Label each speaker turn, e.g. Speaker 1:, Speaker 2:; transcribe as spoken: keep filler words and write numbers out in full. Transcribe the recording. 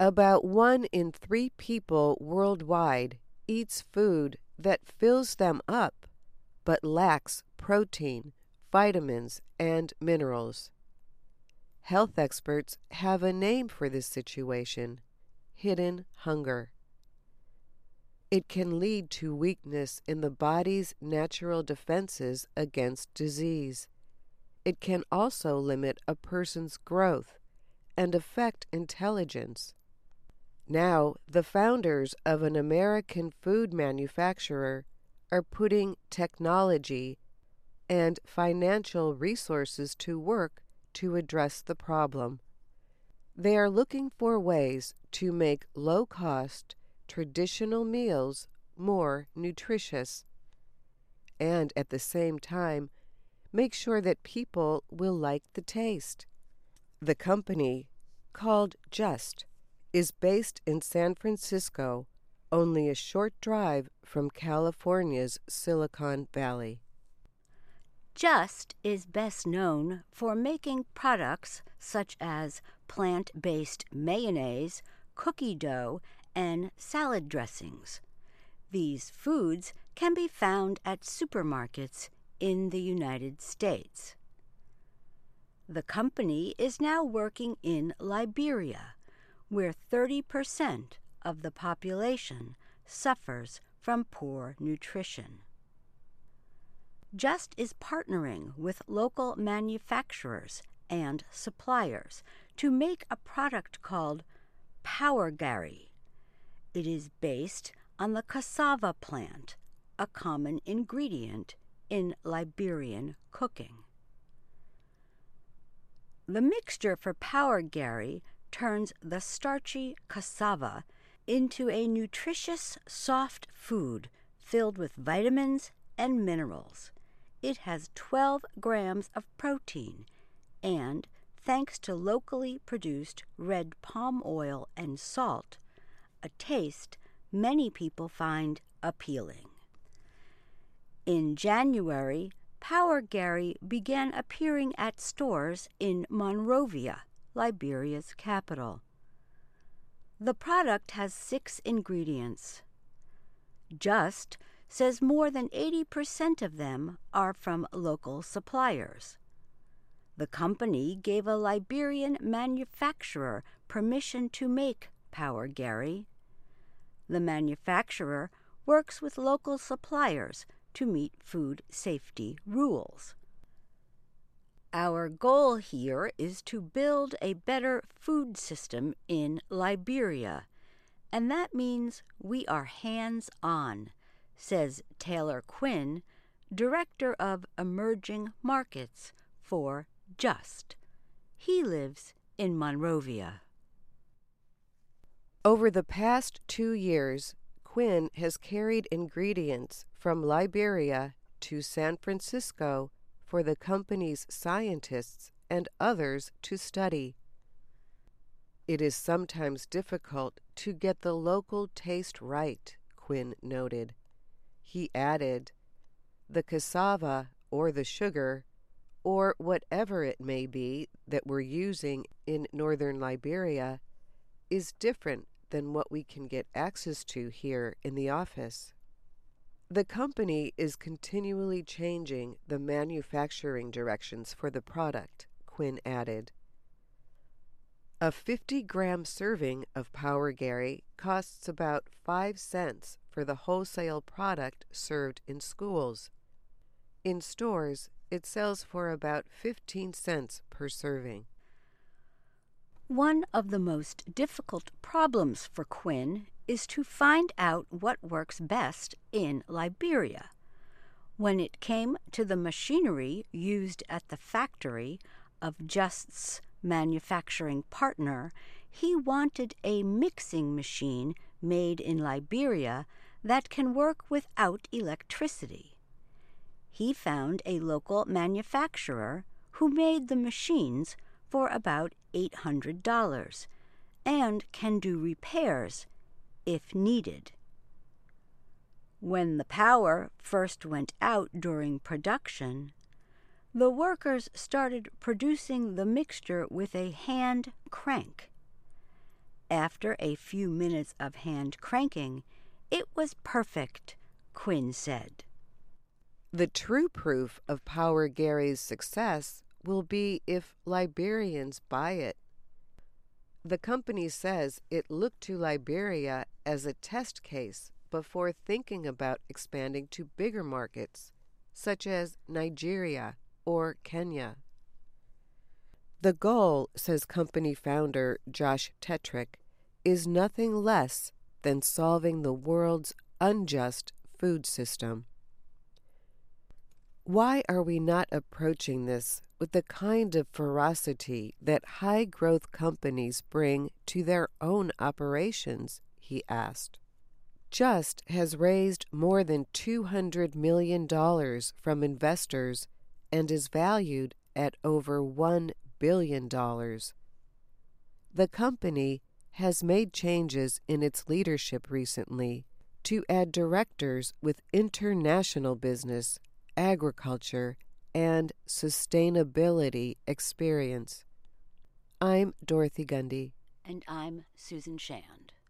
Speaker 1: About one in three people worldwide eats food that fills them up but lacks protein, vitamins, and minerals. Health experts have a name for this situation: hidden hunger. It can lead to weakness in the body's natural defenses against disease. It can also limit a person's growth and affect intelligence. Now, the founders of an American food manufacturer are putting technology and financial resources to work to address the problem. They are looking for ways to make low-cost, traditional meals more nutritious, and at the same time, make sure that people will like the taste. The company, called Just, is based in San Francisco, only a short drive from California's Silicon Valley.
Speaker 2: Just is best known for making products such as plant-based mayonnaise, cookie dough, and salad dressings. These foods can be found at supermarkets in the United States. The company is now working in Liberia, where thirty percent of the population suffers from poor nutrition. Just is partnering with local manufacturers and suppliers to make a product called Power Gari. It is based on the cassava plant, a common ingredient in Liberian cooking. The mixture for Power Gari turns the starchy cassava into a nutritious, soft food filled with vitamins and minerals. It has twelve grams of protein and, thanks to locally produced red palm oil and salt, a taste many people find appealing. In January, Power Gari began appearing at stores in Monrovia, Liberia's capital. The product has six ingredients. Just says more than eighty percent of them are from local suppliers. The company gave a Liberian manufacturer permission to make Power Gari. The manufacturer works with local suppliers to meet food safety rules. Our goal here is to build a better food system in Liberia, and that means we are hands-on, says Taylor Quinn, Director of Emerging Markets for Just. He lives in Monrovia.
Speaker 1: Over the past two years, Quinn has carried ingredients from Liberia to San Francisco for the company's scientists and others to study. It is sometimes difficult to get the local taste right, Quinn noted. He added, the cassava or the sugar, or whatever it may be that we're using in northern Liberia, is different than what we can get access to here in the office. The company is continually changing the manufacturing directions for the product, Quinn added. A fifty-gram serving of Power Gari costs about five cents for the wholesale product served in schools. In stores, it sells for about fifteen cents per serving.
Speaker 2: One of the most difficult problems for Quinn is to find out what works best in Liberia. When it came to the machinery used at the factory of Just's manufacturing partner, he wanted a mixing machine made in Liberia that can work without electricity. He found a local manufacturer who made the machines for about eight hundred dollars and can do repairs if needed. When the power first went out during production, the workers started producing the mixture with a hand crank. After a few minutes of hand cranking, it was perfect, Quinn said.
Speaker 1: The true proof of Power Gary's success will be if Liberians buy it. The company says it looked to Liberia as a test case before thinking about expanding to bigger markets, such as Nigeria or Kenya. The goal, says company founder Josh Tetrick, is nothing less than solving the world's unjust food system. Why are we not approaching this with the kind of ferocity that high-growth companies bring to their own operations? He asked. Just has raised more than two hundred million dollars from investors and is valued at over one billion dollars. The company has made changes in its leadership recently to add directors with international business, agriculture, and sustainability experience. I'm Dorothy Gundy.
Speaker 2: And I'm Susan Shand.